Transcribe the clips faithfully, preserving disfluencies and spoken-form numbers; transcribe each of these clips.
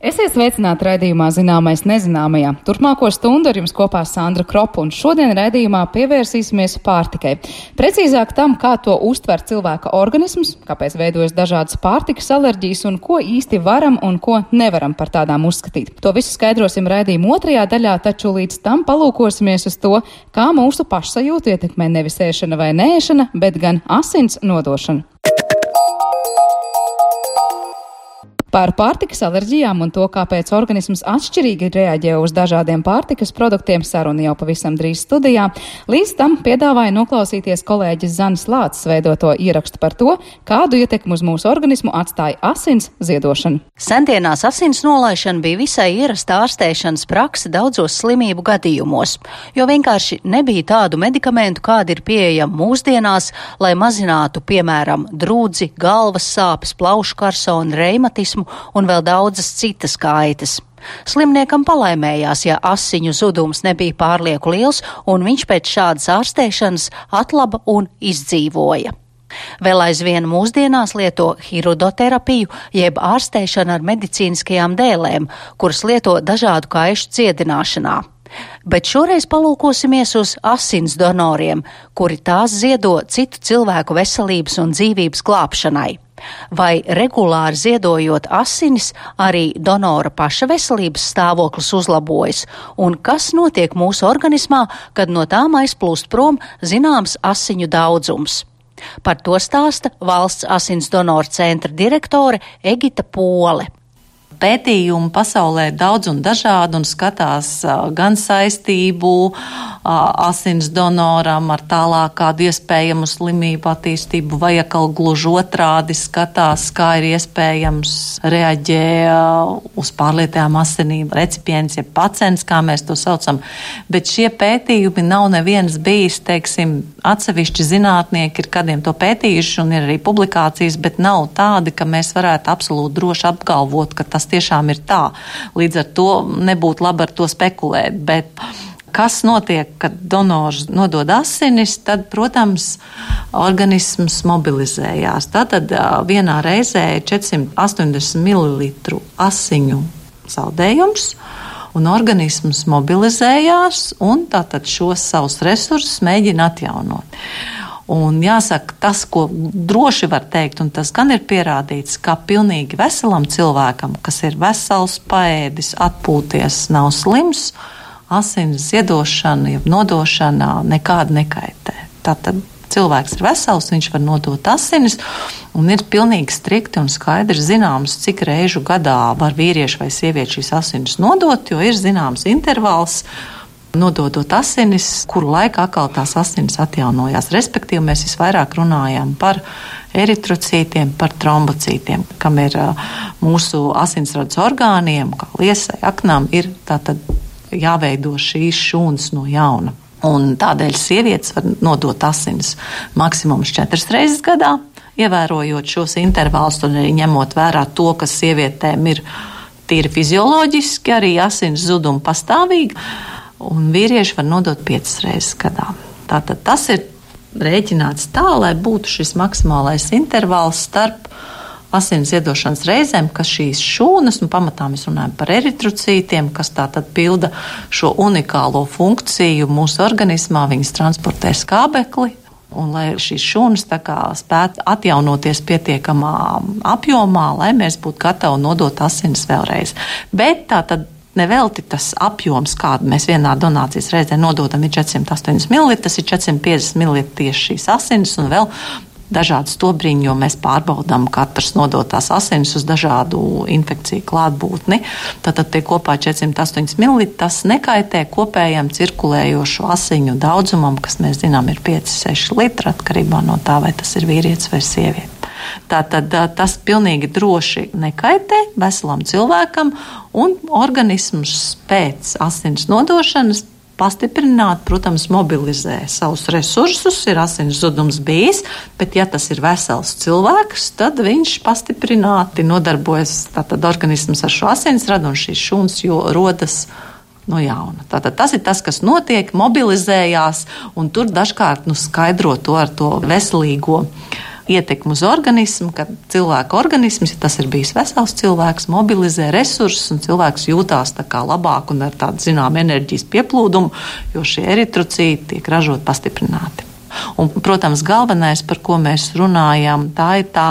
Esiet sveicināti raidījumā Zināmais nezināmajā. Turpmāko stundu ar jums kopā Sandra Kropa, un šodien raidījumā pievērsīsimies pārtikai. Precīzāk tam, kā to uztver cilvēka organisms, kāpēc veidojas dažādas pārtikas alerģijas un ko īsti varam un ko nevaram par tādām uzskatīt. To visu skaidrosim raidījuma otrajā daļā, taču līdz tam palūkosimies uz to, kā mūsu pašsajūtu ietekmē nevis ēšana vai neēšana, bet gan asins nodošana. Par pārtikas alerģijām un to, kāpēc organisms atšķirīgi reaģē uz dažādiem pārtikas produktiem, saruna jau pavisam drīz studijā. Līdz tam piedāvāju noklausīties kolēģis Zanes Lāces veidoto ierakstu par to, kādu ietekmi uz mūsu organismu atstāja asins ziedošana. Sendienās asins nolaišana bija visai ierasta ārstēšanas prakse daudzos slimību gadījumos, jo vienkārši nebija tādu medikamentu, kādi ir pieejami mūsdienās, lai mazinātu, piemēram, drūdzi, galvas sāpes, plaušu karsoni, reimatismu un vēl daudzas citas kaitas. Slimniekam palaimējās, ja asiņu zudums nebija pārlieku liels, un viņš pēc šādas ārstēšanas atlaba un izdzīvoja. Vēl aizvien mūsdienās lieto hirudoterapiju, jeb ārstēšanu ar medicīniskajām dēlēm, kuras lieto dažādu kaišu ciedināšanā. Bet šoreiz palūkosimies uz asins donoriem, kuri tās ziedo citu cilvēku veselības un dzīvības glābšanai. Vai regulāri ziedojot asinis, arī donora paša veselības stāvoklis uzlabojas, un kas notiek mūsu organismā, kad no tām aizplūst prom zināms asiņu daudzums? Par to stāsta Valsts asins donoru centra direktore Egita Pole. Pētījumu pasaulē ir daudz un dažādi un skatās uh, gan saistību uh, asins donoram ar tālāk kādu iespējamu slimību attīstību, vai atkal gluži otrādi skatās, kā ir iespējams reaģē uh, uz pārlietojām asinīm recipients, ja pacients, kā mēs to saucam. Bet šie pētījumi nav neviens bijis, teiksim, atsevišķi zinātnieki ir kādiem to pētījuši un ir arī publikācijas, bet nav tādi, ka mēs varētu absolūti droši apgalvot, ka tas tiešām ir tā. Līdz ar to nebūtu labi ar to spekulēt, bet kas notiek, kad donors nodod asinis, tad, protams, organisms mobilizējās. Tātad vienā reizē ir četrsimt astoņdesmit mililitru asiņu zaudējums, un organisms mobilizējās un tātad šos savus resursus mēģina atjaunot. Un jāsaka, tas, ko droši var teikt, un tas gan ir pierādīts, ka pilnīgi veselam cilvēkam, kas ir vesels, paēdis, atpūties, nav slims, asins ziedošana, jeb nodošana nekāda nekaitē. Tātad cilvēks ir vesels, viņš var nodot asinis, un ir pilnīgi strikti un skaidri zināms, cik reižu gadā var vīrieši vai sievieši šīs asinis nodot, jo ir zināms intervāls, nododot asinis, kuru laikā atkal tās asinis atjaunojās. Respektīvi, mēs visvairāk runājam par eritrocītiem, par trombocītiem, kam ir mūsu asinsrades orgāniem, kā liesai, aknām, ir tātad jāveido šīs šūnas no jauna. Un tādēļ sievietes var nodot asinis maksimums četras reizes gadā, ievērojot šos intervālus un arī ņemot vērā to, ka sievietēm ir tīri fizioloģiski arī asins zuduma pastāvīgi. Un vīrieši var nodot piecas reizes gadā. Tātad tas ir rēķināts tā, lai būtu šis maksimālais intervāls starp asins iedošanas reizēm, kas šīs šūnas, un pamatā mēs runājam par eritrocītiem, kas tātad pilda šo unikālo funkciju mūsu organismā, viņas transportē skābekli, un lai šīs šūnas tā kā spētu atjaunoties pietiekamā apjomā, lai mēs būtu gatavi nodot asinis vēlreiz. Bet tātad nevelti tas apjoms, kādu mēs vienā donācijas reizē nododam, ir četrsimt astoņdesmit mililitri, tas ir četrdesmit piecdesmit mililitri tieši šīs asinis un vēl dažādi stobriņi, jo mēs pārbaudām katras nodotās asinis uz dažādu infekciju klātbūtni. Tātad tie kopā četrsimt astoņdesmit mililitri, tas nekaitē kopējam cirkulējošo asiņu daudzumam, kas mēs zinām ir pieci seši litri, atkarībā no tā, vai tas ir vīrietis vai sieviete. Tātad tas pilnīgi droši nekaitē veselam cilvēkam, un organisms pēc asins nodošanas pastiprināt, protams, mobilizē savus resursus, ir asins zudums bijis, bet ja tas ir vesels cilvēks, tad viņš pastiprināti nodarbojas, tātad organisms ar šo asinsradu un šīs šūnas rodas no jauna. Tātad tas ir tas, kas notiek, mobilizējās, un tur dažkārt nu, skaidro to ar to veselīgo ietekmi uz organismu, ka cilvēka organisms, ja tas ir bijis vesels cilvēks, mobilizē resursus un cilvēks jūtās tā kā labāk un ar tādu, zinām, enerģijas pieplūdumu, jo šie eritrocīti tiek ražot pastiprināti. Un, protams, galvenais, par ko mēs runājam, tā ir tā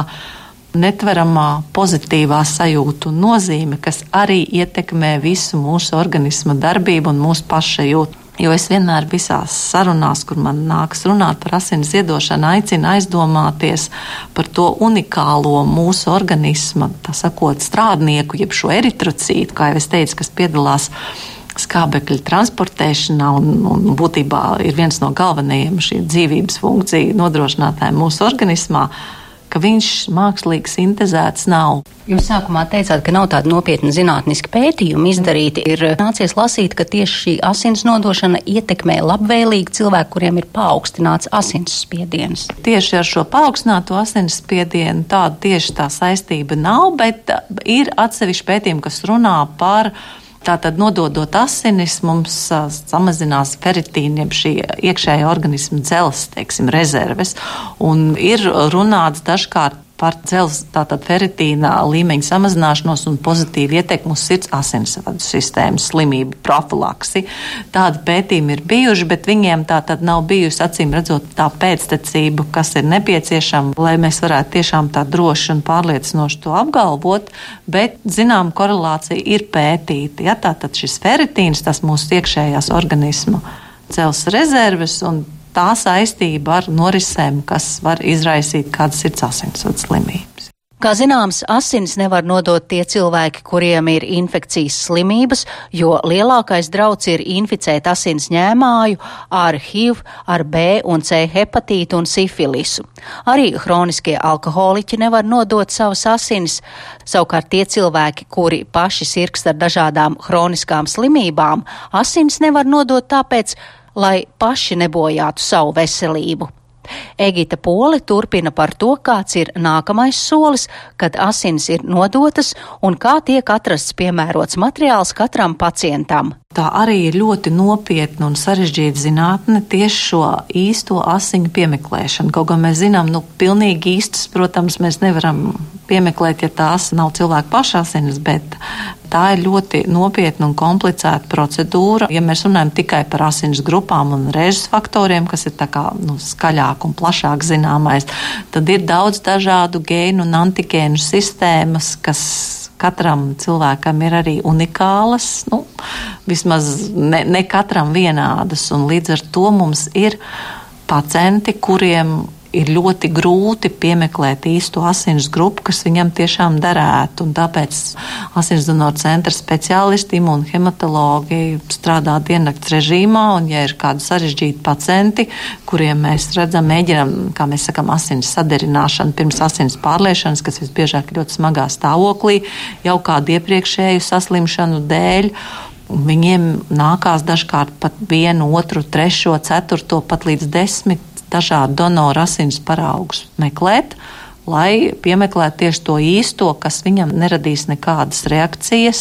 netveramā pozitīvā sajūta un nozīme, kas arī ietekmē visu mūsu organisma darbību un mūsu pašsajūtu. Jo es vienmēr visās sarunās, kur man nākas runāt par asins ziedošanu, aicinu aizdomāties par to unikālo mūsu organisma, tā sakot, strādnieku, jeb šo eritrocītu, kā jau es teicu, kas piedalās skābekļa transportēšanā un, un būtībā ir viens no galvenajiem šī dzīvības funkciju nodrošinātājiem mūsu organismā, ka viņš mākslīgi sintezēts nav. Jūs sākumā teicāt, ka nav tāda nopietna zinātniska pētījuma izdarīti. Ir nācies lasīt, ka tieši šī asins nodošana ietekmē labvēlīgi cilvēku, kuriem ir paaugstināts asinsspiediens. Tieši ar šo paaugstināto asinsspiedienu tāda tieši tā saistība nav, bet ir atsevišķi pētījumi, kas runā par tātad nododot asinis, mums uh, samazinās feritīna, jeb šī iekšējā organisma dzelzs, teiksim, rezerves. Un ir runāts dažkārt par dzelzs, tātad feritīna līmeņa samazināšanos un pozitīvu ietekmu uz sirds asinsvadu sistēmas slimību profilaksi. Tādi pētījumi ir bijuši, bet viņiem tātad nav bijusi, acīm redzot, tā pēctecība, kas ir nepieciešama, lai mēs varētu tiešām tā droši un pārliecinoši to apgalvot, bet, zinām, korelācija ir pētīta. Ja, tātad šis feritīns, tas mūsu iekšējās organisma dzelzs rezerves un tā saistība ar norisēm, kas var izraisīt kādas sirds asinsvadu slimības. Kā zināms, asins nevar nodot tie cilvēki, kuriem ir infekcijas slimības, jo lielākais drauds ir inficēt asins ņēmāju ar H I V, ar B un C hepatītu un sifilisu. Arī hroniskie alkoholiķi nevar nodot savas asinis. Savukārt tie cilvēki, kuri paši sirgst ar dažādām hroniskām slimībām, asins nevar nodot tāpēc, lai paši nebojātu savu veselību. Egita Pole turpina par to, kāds ir nākamais solis, kad asinis ir nodotas un kā tiek atrasts piemērots materiāls katram pacientam. Tā arī ir ļoti nopietna un sarežģīta zinātne tieši šo īsto asiņu piemeklēšanu. Kaut gan mēs zinām, nu, pilnīgi īstas, protams, mēs nevaram piemeklēt, ja tās nav cilvēku paša asinis, bet tā ir ļoti nopietna un komplicēta procedūra. Ja mēs runājam tikai par asins grupām un rēžas faktoriem, kas ir tā kā, nu, skaļāk un plašāk zināmais, tad ir daudz dažādu gēnu un antigēnu sistēmas, kas katram cilvēkam ir arī unikālas, nu, vismaz ne, ne katram vienādas, un līdz ar to mums ir pacienti, kuriem ir ļoti grūti piemeklēt īsto asins grupu, kas viņam tiešām derētu, un tāpēc asins donoru centra speciālisti, imunhematologi strādā diennakts režīmā, un ja ir kādi sarežģīti pacienti, kuriem mēs redzam, mēģinam, kā mēs sakam, asins saderināšanu pirms asins pārliešanas, kas visbiežāk ļoti smagā stāvoklī, jau kādu iepriekšēju saslimšanu dēļ, viņiem nākās dažkārt pat vienu, otru, trešo, ceturto, pat līdz desmit dažādu donoru asins paraugus meklēt, lai piemeklētu tieši to īsto, kas viņam neradīs nekādas reakcijas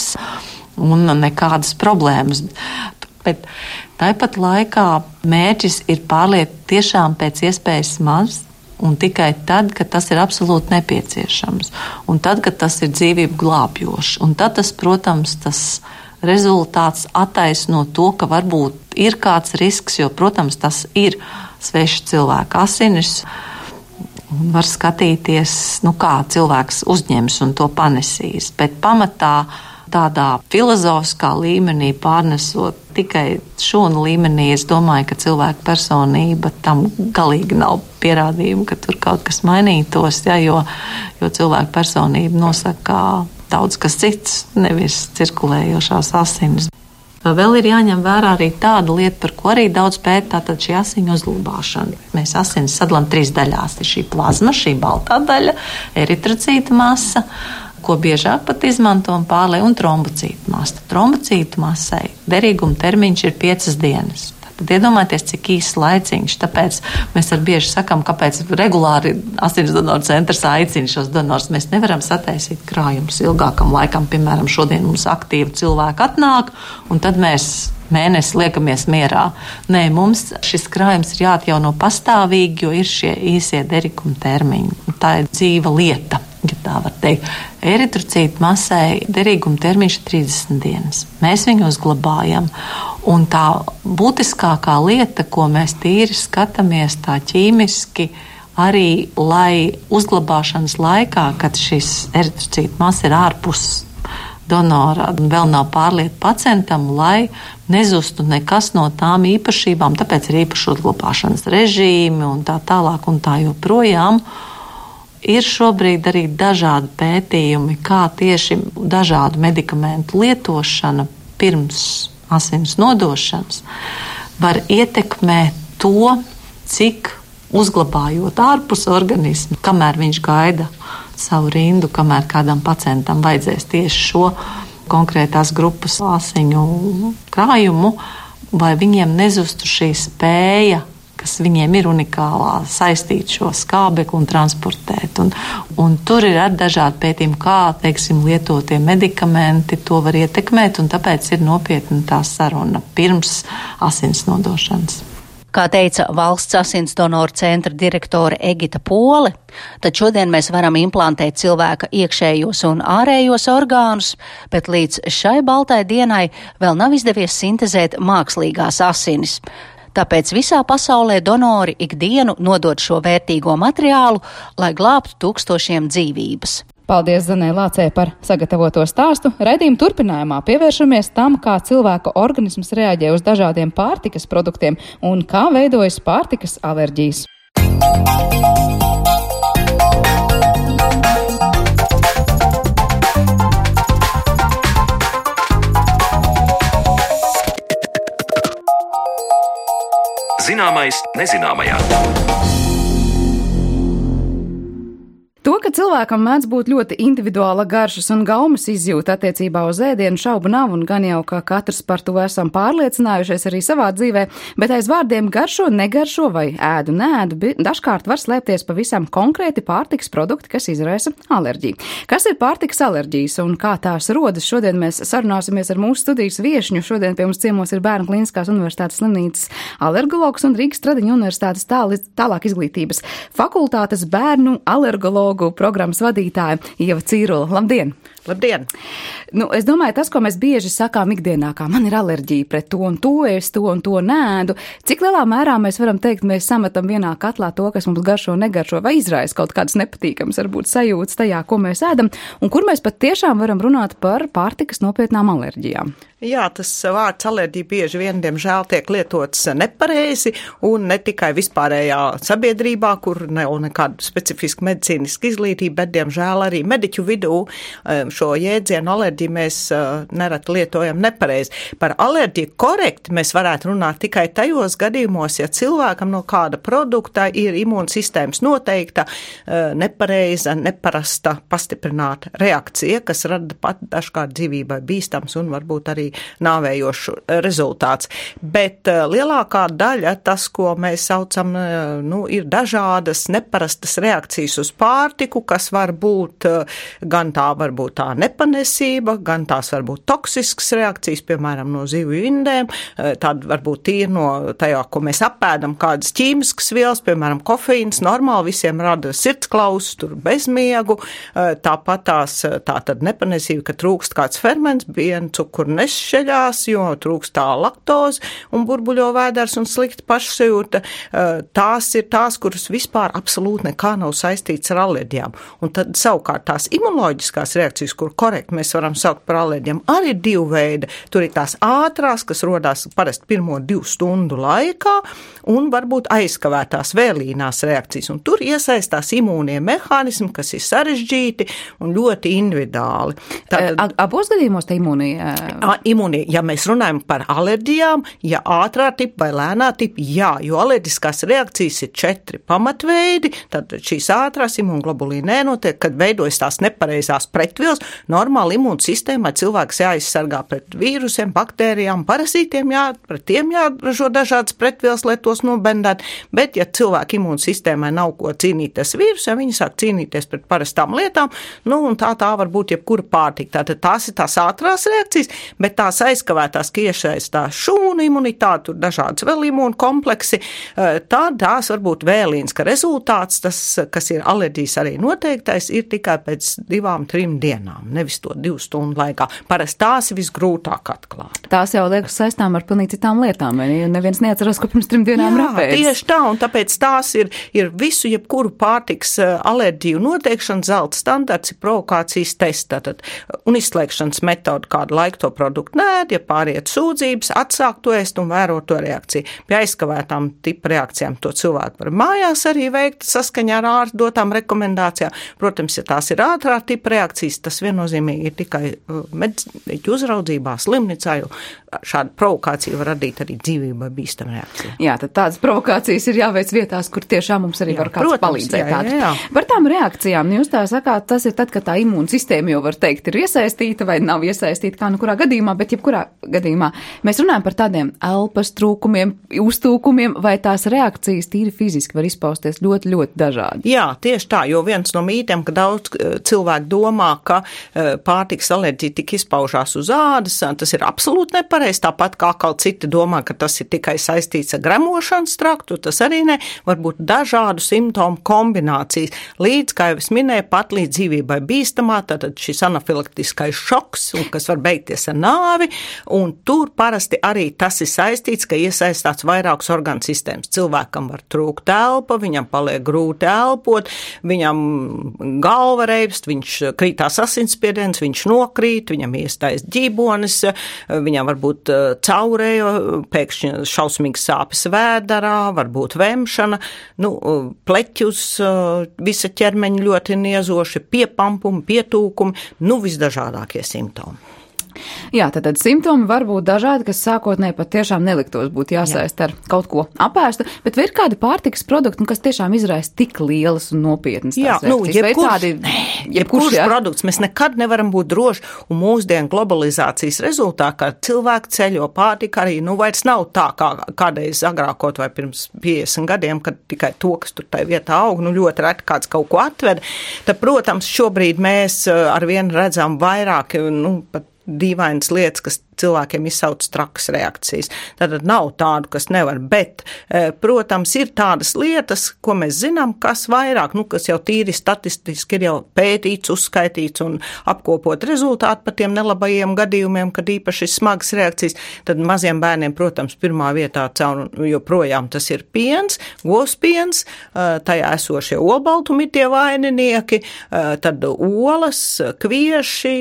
un nekādas problēmas. Bet tāpat laikā mērķis ir pārliet tiešām pēc iespējas maz un tikai tad, kad tas ir absolūti nepieciešams. Un tad, kad tas ir dzīvību glābjoši. Un tad tas, protams, tas rezultāts attaisno to, ka varbūt ir kāds risks, jo, protams, tas ir sveši cilvēka asinis. Var skatīties, nu kā cilvēks uzņems un to panesīs, bet pamatā tādā filozofiskā līmenī pārnesot tikai šūnu līmenī, es domāju, ka cilvēka personība tam galīgi nav pierādījumu, ka tur kaut kas mainītos, ja, jo, jo cilvēka personība nosaka daudz kas cits, nevis cirkulējošās asinis. Vēl ir jāņem vērā arī tāda lieta, par ko arī daudz pēta, tātad šī asiņu uzglabāšana. Mēs asinis sadalām trīs daļās. Ir šī plazma, šī baltā daļa, eritrocīta masa, ko biežāk pat izmanto un pārlej, un trombocīta masa. Trombocīta masai derīguma termiņš ir piecas dienas. Tad iedomājieties, cik īsts laiciņš. Tāpēc mēs ar bieži sakam, kāpēc regulāri asins donoru centrs aicina šos donors. Mēs nevaram sataisīt krājumus ilgākam laikam. Piemēram, šodien mums aktīvi cilvēki atnāk, un tad mēs mēnesi liekamies mierā. Nē, mums šis krājums ir jāatjauno pastāvīgi, jo ir šie īsie derīguma termiņi. Tā ir dzīva lieta, ja tā var teikt. Eritrocītu masai derīguma termiņš ir trīsdesmit dienas. Mēs viņu uzglabājam. Un tā būtiskākā lieta, ko mēs tīri skatāmies tā ķīmiski, arī, lai uzglabāšanas laikā, kad šis eritrocītu masa ir ārpus donora un vēl nav pārlieta pacientam, lai nezustu nekas no tām īpašībām, tāpēc ir īpaši uzglabāšanas režīmi un tā tālāk un tā joprojām. Ir šobrīd arī dažādi pētījumi, kā tieši dažādu medikamentu lietošana pirms asins nodošanas var ietekmēt to, cik uzglabājot ārpus organismu, kamēr viņš gaida savu rindu, kamēr kādam pacientam vajadzēs tieši šo konkrētās grupas asiņu krājumu, vai viņiem nezustu šī spēja, kas viņiem ir unikālā, saistīt šo skābekli un transportēt. Un, un tur ir arī dažādi pētījumi, kā, teiksim, lietotie medikamenti to var ietekmēt, un tāpēc ir nopietna tā saruna pirms asins nodošanas. Kā teica Valsts asins donoru centra direktore Egita Pole, tad šodien mēs varam implantēt cilvēka iekšējos un ārējos orgānus, bet līdz šai baltai dienai vēl nav izdevies sintezēt mākslīgās asinis. Tāpēc visā pasaulē donori ikdienu nodod šo vērtīgo materiālu, lai glābtu tūkstošiem dzīvības. Paldies Zanai Lācei par sagatavoto stāstu. Raidījuma turpinājumā pievēršamies tam, kā cilvēka organisms reaģē uz dažādiem pārtikas produktiem un kā veidojas pārtikas alerģijas. Zināmais nezināmajā. To, ka cilvēkam mēdz būt ļoti individuāla garšas un gaumes izjūta attiecībā uz ēdienu, šaubu nav, un gan jau, ka katrs par to esam pārliecinājušies arī savā dzīvē, bet aiz vārdiem garšo, negaršo vai ēdu, neēdu, dažkārt var slēpties pavisam konkrēti pārtikas produkti, kas izraisa alerģiju. Kas ir pārtikas alerģijas un kā tās rodas? Šodien mēs sarunāsimies ar mūsu studijas viešņu. Šodien pie mums ciemos ir Bērnu klīniskās universitātes slimnīcas alergologs un Rīgas Stradiņu universitātes tāl, tālāk izglītības fakultātes bērnu alergologu programmas vadītāja Ieva Cīrula. Labdien! Labdien! Nu, es domāju, tas, ko mēs bieži sakām ikdienā, kā man ir alerģija pret to un to, es to un to nēdu, cik lielā mērā mēs varam teikt, mēs sametam vienā katlā to, kas mums garšo, negaršo, vai izraisa kaut kādas nepatīkamas, varbūt sajūtas tajā, ko mēs ēdam, un kur mēs pat tiešām varam runāt par pārtikas nopietnām alerģijām. Jā, tas vārds alerģija bieži vien, diemžēl, tiek lietots nepareizi, un ne tikai vispārējā sabiedrībā, kur nav nekāda specifiska medicīniska izglītība, bet, diemžēl, arī mediķu vidū šo jēdzienu alerģiju mēs nereti lietojam nepareizi. Par alerģiju korekti mēs varētu runāt tikai tajos gadījumos, ja cilvēkam no kāda produkta ir imūnsistēmas noteikta, nepareiza, neparasta, pastiprināta reakcija, kas rada pat dažkārt dzīvībai bīstams un varbūt arī nāvējošu rezultāts. Bet uh, lielākā daļa, tas, ko mēs saucam, uh, nu, ir dažādas neparastas reakcijas uz pārtiku, kas var būt uh, gan tā varbūt tā nepanesība, gan tās varbūt toksiskas reakcijas, piemēram, no zivju indēm, uh, tad varbūt tīri no tajā, ko mēs apēdam, kādas ķīmiskas vielas, piemēram, kofeīns, normāli visiem rada sirdsklausus, tur bezmiegu, uh, tāpat tās tā tad nepanesība, ka trūkst kāds ferments, piena, cukuru nes šeļās, jo trūkst tā laktoze un burbuļo vēders un slikta pašsajūta. Tās ir tās, kuras vispār absolūti nekā nav saistīts ar alerģijām. Un tad savukārt tās imunoloģiskās reakcijas, kur korekti mēs varam saukt par alerģijām, arī ir divu veidi. Tur ir tās ātrās, kas rodās parasti pirmo divu stundu laikā, un varbūt aizkavētās vēlīnās reakcijas. Un tur iesaistās imūnie mehānismi, kas ir sarežģīti un ļoti individuāli. Tātad, abos gadījumos te imūnie? Imūnie, ja mēs runājam par alerģijām, ja ātrā tipa vai lēnā tipa, jā, jo alerģiskās reakcijas ir četri pamatveidi, tad šīs ātrās imūnoglobulīna E notiek, kad veidojas tās nepareizās pretvielas, apstākļos normāli imūnsistēmai cilvēks jāizsargā pret vīrusiem, baktērijām, parazītiem, jā, pret tiem jāražo dažādas pretvielas, lai tos nobendētu, bet ja cilvēka imūnsistēmai nav ko cīnīties vīrusiem, viņi sāk cīnīties pret parastām lietām, nu un tā tā var būt jebkura pārtika. Tātad tās ir tās ātrās reakcijas, bet tās aizkavētās, ka iesaistās šūnu imunitāti, tur dažādas vēl imūnu kompleksi, tad tās var būt vēlīns, ka rezultāts, tas, kas ir alerģijas arī noteiktais, ir tikai pēc divām, trim dienām, nevis to divu stundu laikā. Parasti tās ir visgrūtāk atklāt. Tās jau liekas saistām ar pilnīgi citām lietām, vai ne? Neviens neatceras, ka pirms trim dienām rapēs. Jā, tieši tā, un tāpēc tās ir, ir visu jebkuru pārtiks alerģiju noteikšana, zelta standarts ir provokācijas tests, tātad, un izslēgšanas metoda, kādu laiku to produktu nēd, ja pāriet sūdzības, atsākt to ēst un vērot to reakciju. Pie aizkavētām tipa reakcijām to cilvēku var mājās arī veikt saskaņā ar ārstu dotām rekomendācijām. Protams, ja tās ir ātrā tipa reakcijas, tas viennozīmīgi ir tikai mediķu uzraudzībā, slimnīcā, jo šāda provokācija var radīt arī dzīvībai bīstama reakcija. Jā, tad tādas provokācijas ir jāveic vietās, kur tiešām mums arī jā, var kāds protams, palīdzēt. Jā, jā, jā. Par tām reakcijām, jūs tā sakāt, tas ir tad, kad tā imūnsistēma jau var teikt ir iesaistīta vai nav iesaistīta, kā nu kurā gadījumā, bet jebkurā gadījumā mēs runājam par tādiem elpas trūkumiem, uztūkumiem, vai tās reakcijas tīri fiziski var izpausties ļoti, ļoti dažādi. Jā, tieši tā, jo viens no mītiem, ka daudz cilvēku domā, ka pārtikas alerģija tik izpaužās uz ādas, tas ir absolūti nepareizi, tāpat kā kaut citi domā, ka tas ir tikai saistīts ar gremošanas traktu, tas arī ne, varbūt dažādu simptomu kombinācijas, līdz, kā jau es minēju, pat līdz dzīvībai bīstamā, tātad šis anafilaktiskais šoks, kas var beigties ar nāvi, un tur parasti arī tas ir saistīts, ka iesaistāts vairākas organu sistēmas. Cilvēkam var trūkt elpa, viņam paliek grūti elpot, viņam galva reibst, viņš krītās asinsspiediens, viņš nokrīt, viņam iestājas ģībonis, viņam var būt caurējo, pēkšņi šausmīgas sāpes vēderā, var būt vemšana, nu, pleķus, visa ķermeņa ļoti niezoši, piepampumi, pietūkumi, nu, visdažādākie simptomi. Jā, tad simptomi var būt dažādi, kas sākotnēji pat tiešām neliktos būtu jāsaist Jā. Ar kaut ko apēstu, bet vai ir kādi pārtikas produkti, kas tiešām izraisa tik lielas un nopietnas tās Jā, reakcijas? Nu, jebkurš, tādi, jebkurš, jebkurš produkts, mēs nekad nevaram būt droši, un mūsdienu globalizācijas rezultātā, kā cilvēki ceļo pārtika arī, nu, vairs nav tā, kā kādreiz agrākot vai pirms piecdesmit gadiem, kad tikai to, kas tur tai vietā aug, nu, ļoti reti kāds kaut ko atved. Tad, protams, šobrīd mēs arvien redzam vairāk, nu, pat dīvainas lietas, kas cilvēkiem izsauc trakas reakcijas. Tātad nav tādu, kas nevar, bet, protams, ir tādas lietas, ko mēs zinām, kas vairāk, nu, kas jau tīri statistiski ir jau pētīts, uzskaitīts un apkopot rezultātu par tiem nelabajiem gadījumiem, kad īpaši smagas reakcijas, tad maziem bērniem, protams, pirmā vietā caur, joprojām tas ir piens, govspiens, tajā esošie olbaltumi tie vaininieki, tad olas, kvieši,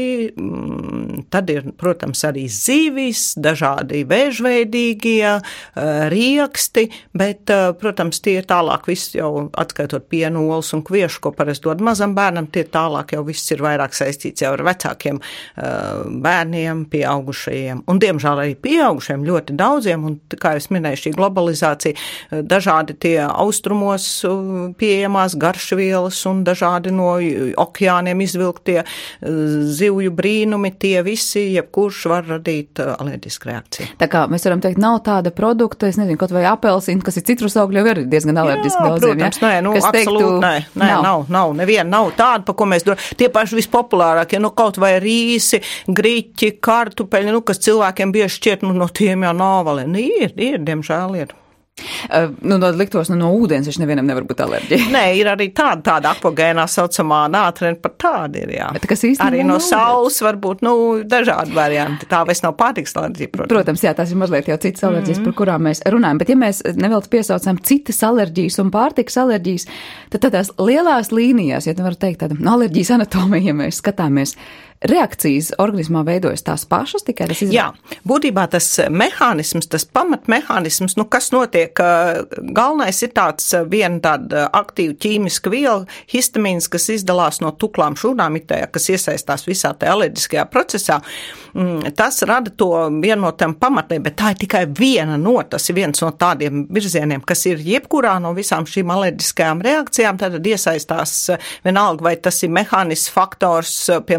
tad ir, protams, arī zivis, dažādi vēžveidīgie, rieksti, bet, protams, tie ir tālāk viss jau atskaitot pienu, olas un kviešu, ko parasti dod mazam bērnam, tie tālāk jau viss ir vairāk saistīts jau ar vecākiem bērniem, pieaugušajiem, un diemžēl arī pieaugušajiem ļoti daudziem, un, kā es minēju, šī globalizācija, dažādi tie austrumos pieejamās garšvielas un dažādi no okeāniem izvilktie zivju brīnumi, tie visi, jebkurš var radīt alerģisku reakciju. Tā kā mēs varam teikt, nav tāda produkta, es nezinu, kaut vai apelsīna, kas ir citrusaugļi, jau ir diezgan alerģiski daudziem. Protams, ja? nē, nu, kas absolūti, teiktu, nē, nē, nav, nav, nav, neviena nav tāda, pa ko mēs do, tie paši vispopulārākie, nu, kaut vai rīsi, griķi, kartupeļi, nu, kas cilvēkiem bieži šķiet, nu, no tiem jau nav valē. Nu, ir, ir, diemžēl ir. Uh, nu, no liktos, nu, no ūdens viņš nevienam nevar būt alerģija. Nē, ir arī tāda, tāda apogēnā saucamā nātrena, pat tāda ir, jā. Bet, kas arī no, no saules var būt, nu, dažādi varianti. Tā vairs nav pārtikas alerģija, protams. Protams, jā, tās ir mazliet jau citas alerģijas, mm-hmm. par kurām mēs runājam. Bet, ja mēs nevēl piesaucam citas alerģijas un pārtikas alerģijas, tad tādās lielās līnijās, ja tu var teikt tāda no alerģijas anatomija, ja mēs skatāmies, reakcijas organismā veidojas tās pašas, tikai tas izrādās? Jā, būtībā tas mehānisms, tas pamatmehānisms, nu, kas notiek, galvenais ir tāds viena tāda aktīva ķīmiska viela, histamīns, kas izdalās no tuklām šūnām itējā, kas iesaistās visā tajā alerģiskajā procesā. Tas rada to vienu no tiem pamatiem, bet tā ir tikai viena no, tas ir viens no tādiem virzieniem, kas ir jebkurā no visām šīm alerģiskajām reakcijām, tad iesaistās vienalga, vai tas ir mehānisks faktors, piemēram,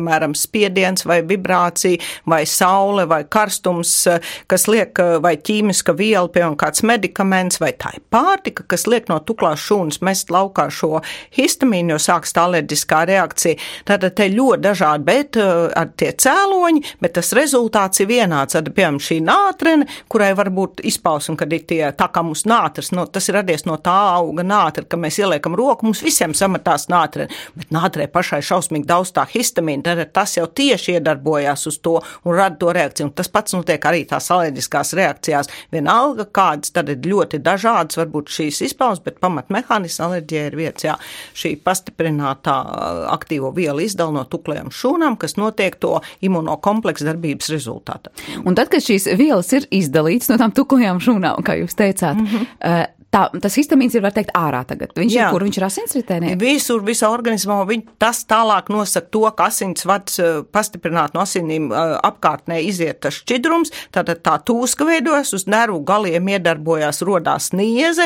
spiediens vai vibrācija vai saule vai karstums, kas liek vai ķīmiska viela, piemēram, kāds medikaments vai tā ir pārtika, kas liek no tuklās šūnas mest laukā šo histamīnu, jo sāks tā alerģiskā reakcija. Tātad te ļoti dažādi, bet ar tie cēloņi, bet tas rezultāts ir vienāds. Tad, piemēram, šī nātrene, kurai var būt izpausme, kad ir tie, tā kā mums nātras, no, tas ir radies no tā auga nātra, ka mēs ieliekam roku, mums visiem samatās nātrene, bet nātrē pašai šausmīgi daudz tā histamīna, tad tas jau tieši iedarbojās uz to un rada to reakciju. Un tas pats notiek arī tās alerģiskās reakcijās. Vienalga kādas, tad ir ļoti dažādas, varbūt šīs izpausmes, bet pamatmehānisms alerģija ir viens, jā, šī pastiprinātā aktīvo vielu izdala no tuklajām šūnām, kas notiek to imunokompleksa darbības rezultātā. Un tad, kad šīs vielas ir izdalītas no tām tuklajām šūnām, kā jūs teicāt, mm-hmm. uh, Tā, tas histamīns ir, var teikt, ārā tagad. Viņš Jā. ir, kur viņš ir asinsritē? Ne? Visur, visā organismā, viņ, tas tālāk nosaka to, ka asinsvads pastiprināt no asinīm apkārtnē iziet tas šķidrums, tātad tā tūska veidojas, uz nervu galiem iedarbojās, rodās nieze,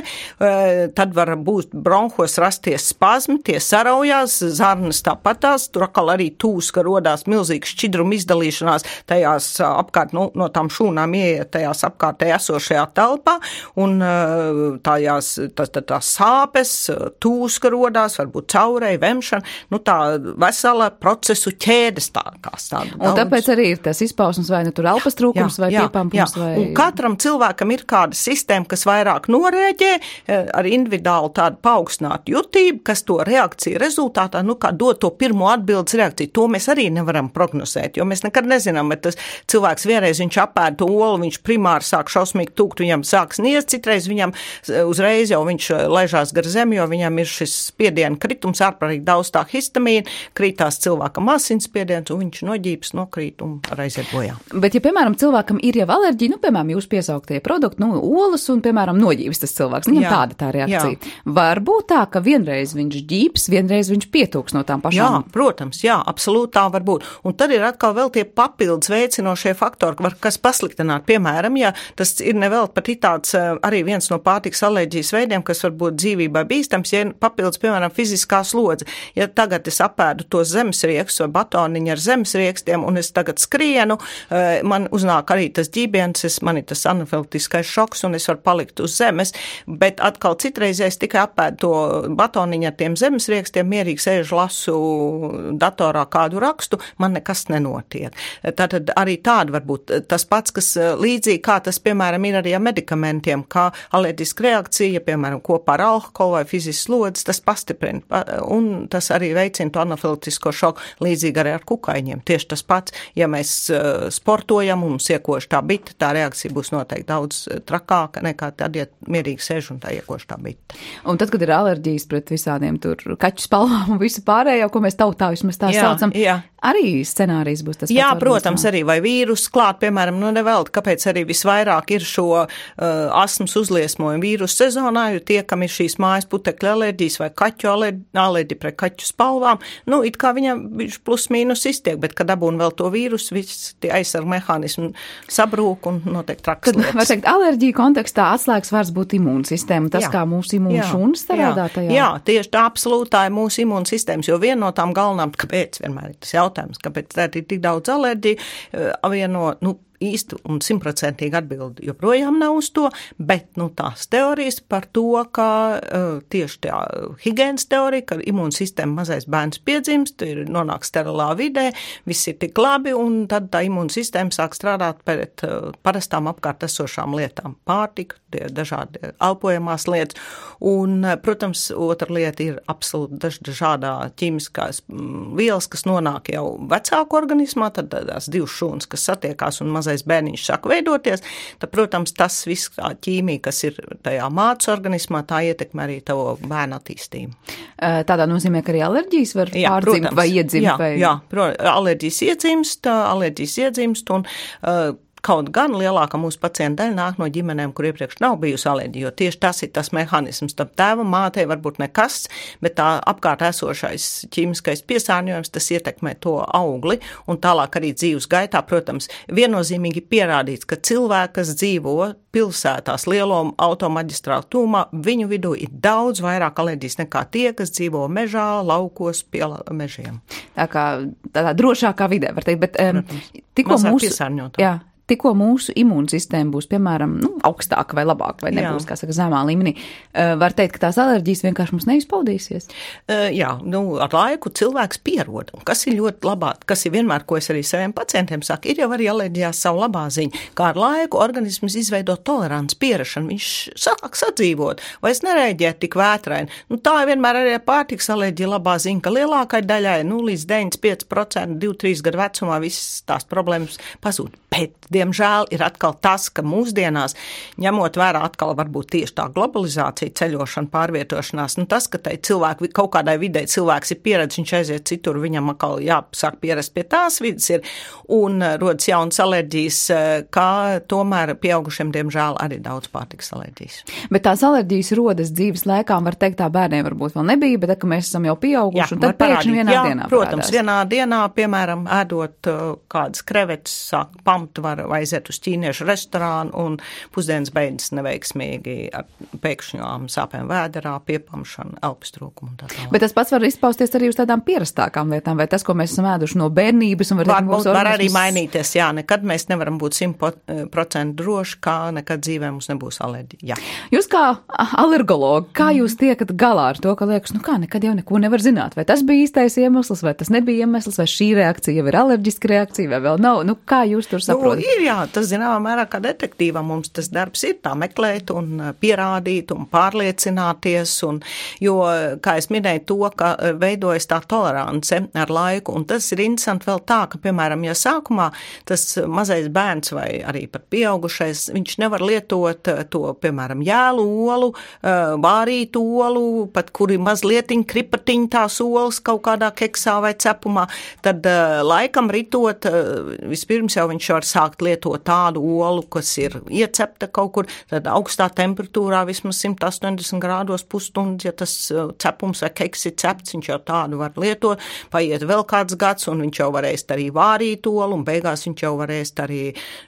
tad var būt bronhos rasties spazmi, tie saraujās, zarnas tāpatās, tur atkal arī tūska rodās milzīgs šķidrumu izdalīšanās tajās apkārt, nu, no tām šūnām ieiet tajās apkārtē esošajā telpā, un tā Tās, tās, tās sāpes, tūska rodās, varbūt caurei, vemšana, nu tā vesela procesu ķēdes tā kā stāda. Un daudz. Tāpēc arī ir tas izpausmes vai nu tur elpas trūkums vai piepampums vai... Un katram cilvēkam ir kāda sistēma, kas vairāk norēģē ar individuālu tādu paaugstinātu jutību, kas to reakciju rezultātā, nu kā dod to pirmo atbildes reakciju. To mēs arī nevaram prognozēt, jo mēs nekad nezinām, bet tas cilvēks vienreiz viņš apēd to olu, viņš primāri sāk šausmīgi tūkt, viņam sāk sniedz, citreiz viņam uzreiz jau viņš laižās gar zemi, jo viņam ir šis spiediena kritums, ārprātīgi daudz tā histamīna, krītās cilvēkam asinsspiediens, un viņš noģības, nokrīt un aiziet bojā. Bet, ja, piemēram, cilvēkam ir jau alerģija, nu, piemēram, jūs piesauktie produkti, nu, olas un, piemēram, noģības tas cilvēks, viņam tāda tā reakcija. Jā. Varbūt tā, ka vienreiz viņš ģības, vienreiz viņš pietūks no tām pašām. Jā, protams, jā, absolūti tā var būt. Un tad ir atkal vēl tie papildus veicinošie faktori, kas pasliktināt. Piemēram, ja tas ir nevēl pat tāds arī viens no pārtikas alerģijas veidiem, kas var būt dzīvībai bīstams, ja papildus, piemēram, fiziskā slodze. Ja tagad es apēdu tos zemesriekstus vai batoniņu ar zemesriekstiem, un es tagad skrienu, man uznāk arī tas ģībiens, es, man ir tas anafilaktiskais šoks, un es varu palikt uz zemes, bet atkal citreiz, ja es tikai apēdu to batoniņu ar tiem zemesriekstiem, mierīgi sēžu lasu datorā kādu rakstu, man nekas nenotiek. Tātad arī tāda var būt tas pats, kas līdzīgi, kā tas, piemēram, ir arī ar medikamentiem, kā alerģiska reakcija, piemēram, kopā ar alkoholu vai fiziskas slodzes, tas pastiprina, un tas arī veicina to anafilaktisko šoku, līdzīgi arī ar kukaiņiem. Tieši tas pats, ja mēs sportojam un mums iekož tā bita, tā reakcija būs noteikti daudz trakāka nekā tad, ja mierīgi sēž un tā iekož tā bita. Un tad, kad ir alerģijas pret visādiem tur kaķu spalvām un visu pārējo, ko mēs tautā vismaz tā jā, saucam, jā. Arī scenārijs būs tas pats. Jā, protams, arī vai vīrusu klāt, piemēram, nu nevēl, kāpēc arī visvairāk ir šo uh, astmas uzliesmojumu vīrusu sezonā, jo tie, kam ir šīs mājas putekļa alerģijas vai kaķu alerģija pret kaķu spalvām, nu, it kā viņam viņš plus mīnus iztiek, bet, kad dabūna vēl to vīrusu, viss tie aizsarga mehānismi sabrūk un notiek traks lietas. Tad, var teikt, alerģija kontekstā atslēgas vārds būtu imūnsistēma, tas, jā. Kā mūsu imūnšūnas strādā tajā. Jā, tieši tā absolūtā ir mūsu imūnsistēmas, jo viena no tām galvenām, kāpēc vienmēr ir tas jautājums, kāpēc tā ir tik daudz alerģiju, viena no, nu, īstu un simtprocentīgi atbildi joprojām nav uz to, bet, nu, tās teorijas par to, ka uh, tieši tā higienas teorija, ka imūnsistēma mazais bērns piedzimst, ir nonāk sterilā vidē, viss ir tik labi, un tad tā imūnsistēma sāk strādāt pret uh, parastām apkārt esošām lietām, pārtika, dažādi elpojamās lietas, un, protams, otra lieta ir absolūti daž, dažādā ķīmiskās vielas, kas nonāk jau vecāku organismā, tad tās divas šūnas, kas satiekās un mazais bērniņš sāk veidoties, tad, protams, tas viss tā ķīmija, kas ir tajā mācu organismā, tā ietekmē arī tavo bērnu attīstību. Tādā nozīmē, ka arī alerģijas var jā, pārdzimt protams, vai iedzimt? Jā, vai... jā, alerģijas iedzimst, alerģijas iedzimst, un uh, kaut gan lielākā mūsu pacientu daļa nāk no ģimenēm, kur iepriekš nav bijusi alerģija, jo tieši tas ir tas mehānisms. Tam tēvam, mātei varbūt nekas, bet tā apkārt esošais ķīmiskais piesārņojums, tas ietekmē to augli, un tālāk arī dzīves gaitā, protams, viennozīmīgi pierādīts, ka cilvēki, kas dzīvo pilsētās lielo automaģistrālu tūmā, viņu vidū ir daudz vairāk alerģijas nekā tie, kas dzīvo mežā, laukos pie mežiem. Tā kā tādā drošākā vidē, var teikt, bet um, tikko mūsu, jā, tikko mūsu imūnsistēma būs, piemēram, nu, augstāka vai labāka, vai nebūs, jā. Kā saka, zemā līmenī, uh, var teikt, ka tās alerģijas vienkārši mums neizpaudīsies? Uh, jā, nu, ar laiku cilvēks pierod, un kas ir ļoti labā, kas ir vienmēr, ko es arī saviem pacientiem saku, ir jau arī alerģijās savu labā ziņa, kā ar laiku organisms izveido tolerants, pierašanu, viņš sāk sadzīvot, vai es nereaģētu tik vētraini. Nu, tā ir vienmēr arī pārtiks alerģija labā ziņa, ka lielākai daļai, nu, līdz deviņdesmit pieci procenti, divi trīs gadu vecumā visas tās problēmas pazūd. Bet, diemžēl, ir atkal tas, ka mūsdienās, ņemot vērā atkal varbūt tieši tā globalizācija, ceļošana, pārvietošanās, nu tas, ka tai cilvēki, kaut kādai videi cilvēks ir pieredzis, viņš aiziet citur, viņam atkal jāsāk pierast pie tās vidas ir, un rodas jaunas alerģijas, kā tomēr pieaugušiem, diemžēl, arī daudz pārtikas alerģijas. Bet tās alerģijas rodas dzīves laikā, var teikt, tā bērniem varbūt vēl nebija, bet, ka mēs esam jau pieauguši, jā, un tad pēkšņi vienā jā, dienā protams, parādās. vienā dienā, piemēram, ēdot kādas krevetes, sāk pam var aiziet uz ķīniešu restorānu un pusdienas beidzas neveiksmīgi ar pēkšņām sāpēm vēderā, piepamšanu, elpas trūkumu un tā tālāk. Bet tas pats var izpausties arī uz tādām pierastākām lietām, vai tas, ko mēs esam ēduši no bērnības un var, var, mūsu var organismus... arī mainīties, jā, nekad mēs nevaram būt simt procenti droši, kā nekad dzīvē mums nebūs alerģija. Jā. Jūs kā alergologi, kā jūs tiekat galā ar to, ka liekas, nu kā, nekad jau neko nevar zināt, vai tas bija īstais iemesls, vai tas nebija iemesls, vai šī reakcija jau ir alerģiska reakcija, vai vēl nav, nu kā jūs tur saprotat? Nu, ir, jā, tas zināmā mērā kā detektīvam mums tas darbs ir tā meklēt un pierādīt un pārliecināties, un, jo, kā es minēju, to, ka veidojas tā tolerance ar laiku, un tas ir interesanti vēl tā, ka, piemēram, ja sākumā tas mazais bērns vai arī pat pieaugušais, viņš nevar lietot to, piemēram, jēlu olu, vārītu olu, pat kuri mazlietiņ kripatiņ tās olas kaut kādā keksā vai cepumā, tad laikam ritot, vispirms jau viņš var sākt lietot tādu olu, kas ir iecepta kaut kur, tad augstā temperatūrā vismaz simt astoņdesmit grādos pusstundas, ja tas cepums vai keks ir cepts, viņš jau tādu var lietot, paiet vēl kāds gads, un viņš jau varēs arī vārīt olu, un beigās viņš jau varēs arī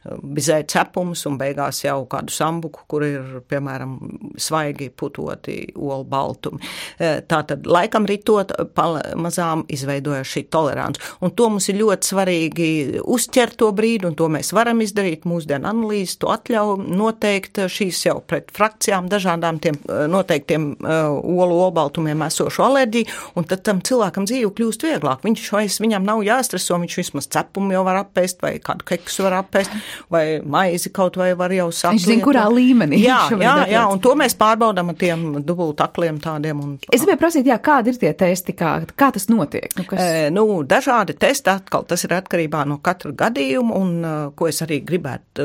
bizēt cepumus, un beigās jau kādu sambuku, kur ir, piemēram, svaigi putoti olu baltumi. Tātad, laikam ritot, mazām izveidoja šī tolerants, un to mums ir ļoti svarīgi uzķert to brīdi, un to mēs varam izdarīt, mūsdienu analīzes, to atļauj noteikt šīs jau pret frakcijām dažādām tiem noteiktiem uh, olu olbaltumiem esošu alerģiju, un tad tam cilvēkam dzīve kļūst vieglāk. Viņš vairs, viņam nav jāstreso, viņš vismaz cepumu jau var apēst, vai kādu keksu var apēst, vai maizi kaut vai var jau sākt. Viņš zina, kurā līmenī. Jā, jā, jā, un to mēs pārbaudām ar tiem dubultakliem tādiem. Un, es gribēju prasīt, jā, kādi ir tie testi, kā, kā tas notiek? Nu, kas... e, nu, dažādi testi, atkal tas ir atkarībā no katra gadījuma, un ko es arī gribētu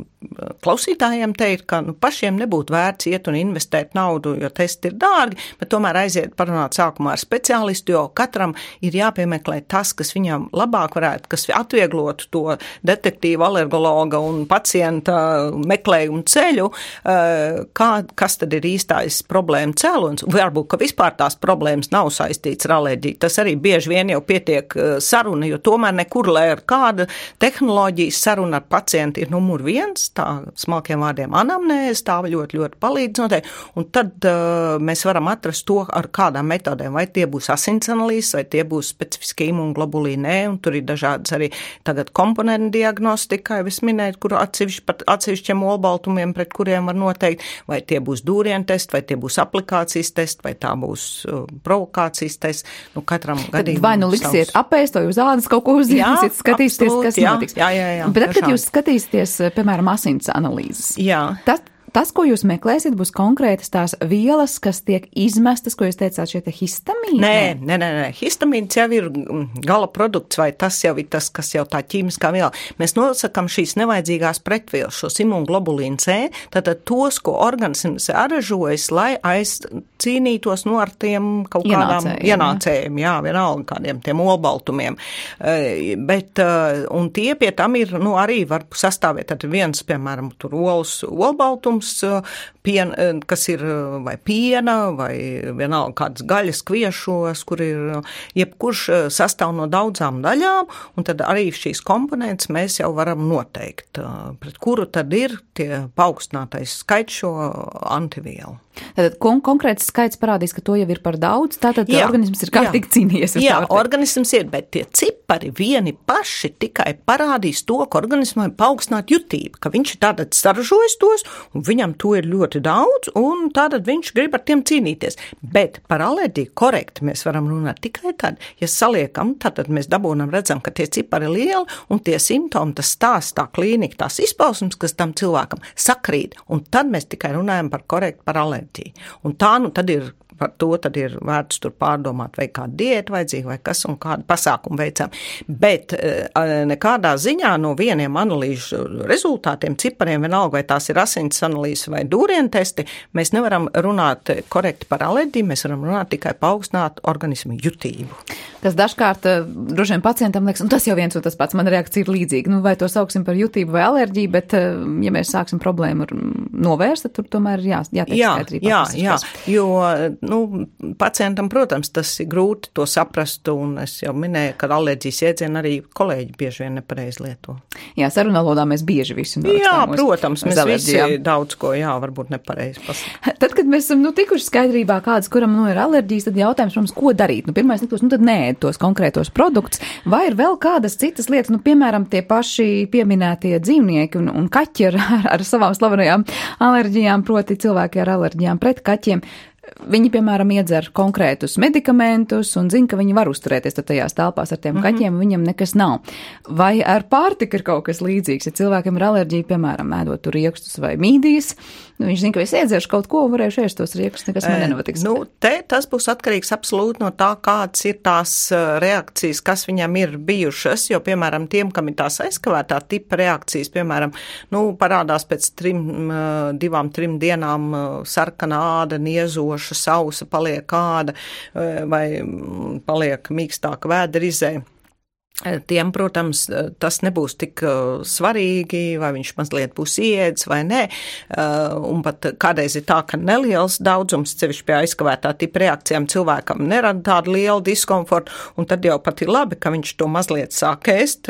klausītājiem teikt, ka nu, pašiem nebūtu vērts iet un investēt naudu, jo testi ir dārgi, bet tomēr aiziet parunāt sākumā ar speciālistu, jo katram ir jāpiemeklē tas, kas viņam labāk varētu, kas atvieglotu to detektīvu, alergologa un pacienta meklējumu ceļu, kā, kas tad ir īstais problēma cēlonis. Varbūt, ka vispār tās problēmas nav saistīts ar alerģiju. Tas arī bieži vien jau pietiek saruna, jo tomēr nekur, lai ar kāda tehnoloģijas saruna ar pacientu ir numur viens, tā smalkiem vārdiem anamnēze, tā ļoti, ļoti palīdz noteikti, un tad uh, mēs varam atrast to, ar kādām metodēm, vai tie būs asins analīzes, vai tie būs specifiski imunoglobulīnē, un tur ir dažādas arī tagad komponentu diagnostika, jau es minēju, kur atsevišķi, pat atsevišķiem olbaltumiem, pret kuriem var noteikt, vai tie būs dūrienu testi, vai tie būs aplikācijas testi, vai tā būs uh, provokācijas testi, nu katram gadījumam. Vai nu liksiet savs... apēst, vai uz ādas kaut ko uzzīmēsiet, skatīsieties, kas jā, notiks. Jā, jā, jā. Bet tad, kad jūs skatīsieties, piemēram, asins analīzes, jā. tas tas, ko jūs meklēsiet, būs konkrētas tās vielas, kas tiek izmestas, ko jūs teicāt, šie te histamīni? Nē, nē, nē, nē. Histamīns jau ir gala produkts, vai tas jau ir tas, kas jau tā ķīmiskā viela. Mēs nosakam šīs nevajadzīgās pretvielas, šos imunglobulīnu C, tātad tos, ko organisms aražojas, lai aizcīnītos no ar tiem kaut kādām ienācējiem, jā, vienalga kādiem tiem olbaltumiem. Bet, un tie pie tam ir, nu, arī var sastāvēt, tad viens, piemēram, tur olas olbaltums, pien, kas ir vai piena, vai vienalga kādas gaļas kviešos, kur ir jebkurš sastāv no daudzām daļām, un tad arī šīs komponentes mēs jau varam noteikt, pret kuru tad ir tie paaugstinātais skaits šo antivielu. Tātad kon konkrēts skaits parādīs, ka to jau ir par daudz, tātad jā, organisms ir kārtīgi cīnījies. Jā, organisms ir, bet tie cipari vieni paši tikai parādīs to, ka organismam ir paaugstināt jutība, ka viņš tātad saražojas tos, un viņam to ir ļoti daudz, un tātad viņš grib ar tiem cīnīties. Bet par alerģiju korekti mēs varam runāt tikai tad, ja saliekam, tātad mēs dabūnam redzam, ka tie cipari ir lieli, un tie simptomi, tas stāsts, tā klīnika, tās izpausmes, kas tam cilvēkam sakrīt, un tad mēs tikai runājam par korekti par alerģiju. Un tā, nu, tad ir, par to tad ir vērts tur pārdomāt, vai kāda diēta vajadzīga, vai kas un kādu pasākumu veicam. Bet nekādā ziņā no vieniem analīžu rezultātiem, cipariem, vienalga, vai tās ir asins analīzes vai dūrienu testi, mēs nevaram runāt korekti par alerģiju, mēs varam runāt tikai paaugstināt organismu jutību. Tas dažkārt droši vien pacientam liekas, un tas jau viens un tas pats, man reakcija ir līdzīga, nu vai to sauksim par jutību vai alerģiju, bet ja mēs sāksim problēmu novērst, tad tur tomēr ir jā, jātiek jā, skaidrībā. Jā, jā, jo, nu, pacientam, protams, tas ir grūti to saprast, un es jau minēju, ka alerģijas jēdzienu arī kolēģi bieži vien nepareizi lieto. Jā, sarunvalodā mēs bieži visu norakstām. Jā, protams, mēs visi daudz ko, jā, varbūt nepareizi pasaka. Tad, kad mēs esam, nu, tikuši skaidrībā, kādas, kuram, nu, ir alerģijas, tad jautājums, protams, ko darīt? Nu, pirmais, nu, tad nē, tos konkrētos produktus, vai ir vēl kādas citas lietas, nu, piemēram, tie paši pieminētie dzīvnieki un, un kaķi ar, ar savām slavenajām alerģijām, proti cilvēki ar alerģijām pret kaķiem. Viņi, piemēram, iedzer konkrētus medikamentus un zina, ka viņi var uzturēties tajās telpās ar tiem kaķiem, mm-hmm. viņam nekas nav. Vai ar pārtiku ir kaut kas līdzīgs? Ja cilvēkam ir alerģija, piemēram, ēdot tur riekstus vai mīdijas, nu, viņš zina, ka es iedzeršu kaut ko un varēšu ēst tos riekstus, nekas man nenotiks. Nu, te tas būs atkarīgs absolūti no tā, kādas ir tās reakcijas, kas viņam ir bijušas, jo, piemēram, tiem, kam ir tās aizkavētā tipa reakcijas, piemēram, nu, parādās pēc trim, divām, trim dienām sarkanā āda, niezoša, sausa, paliek āda vai paliek mīkstāka vēderizē. Tiem, protams, tas nebūs tik svarīgi, vai viņš mazliet būs ieēdis vai nē, un pat kādreiz ir tā, ka neliels daudzums, sevišķi pie aizkavētā tipa reakcijām cilvēkam nerada tādu lielu diskomfortu, un tad jau pat ir labi, ka viņš to mazliet sāk ēst,